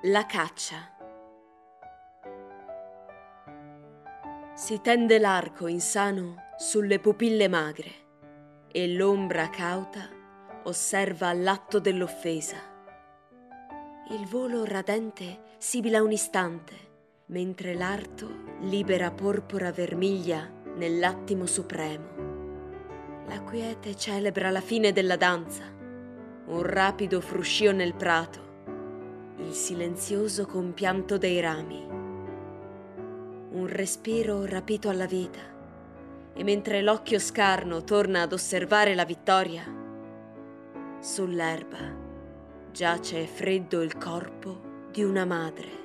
La caccia. Si tende l'arco insano sulle pupille magre e l'ombra cauta osserva l'atto dell'offesa. Il volo radente sibila un istante, mentre l'arto libera porpora vermiglia nell'attimo supremo. La quiete celebra la fine della danza, un rapido fruscio nel prato, il silenzioso compianto dei rami. Un respiro rapito alla vita, e mentre l'occhio scarno torna ad osservare la vittoria, sull'erba giace freddo il corpo di una madre.